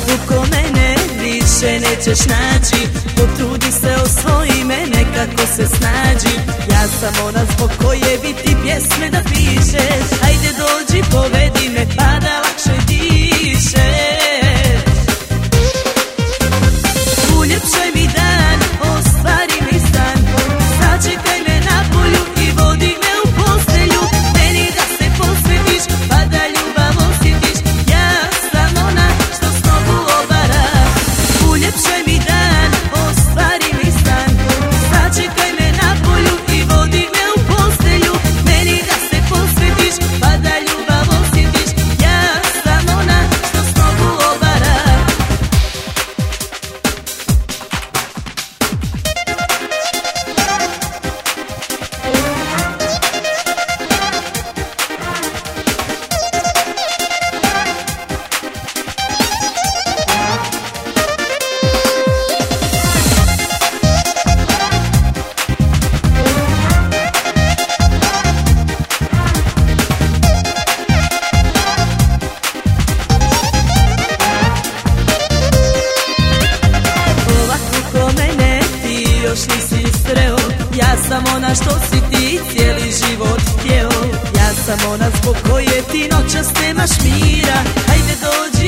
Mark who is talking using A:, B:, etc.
A: Ovakvu ko mene više nećeš naći. Potrudi se, osvoji me, nekako se snađi. Ja sam ona zbog koje bi ti pjesme da pišeš. Ajde dođi, povedi me pa da lakše dišeš. Uljepšaj mi dan, ostvari mi san. Sačekaj me na polju i vodi me u postelju. Meni da se posvetiš pa da ljubav osjetiš. Ja sam ona što s nogu obara. Uljepšaj mi dan, ostvari mi san. Sačekaj me na polju i vodi me u postelju. Meni da se posvetiš pa da ljubav osjetiš. Ja sam ona što s nogu obara. Još nisi sreo, ja sam ona što si ti cijeli život htjeo. Ja sam ona zbog koje ti noćas nemaš mira. Ajde dođi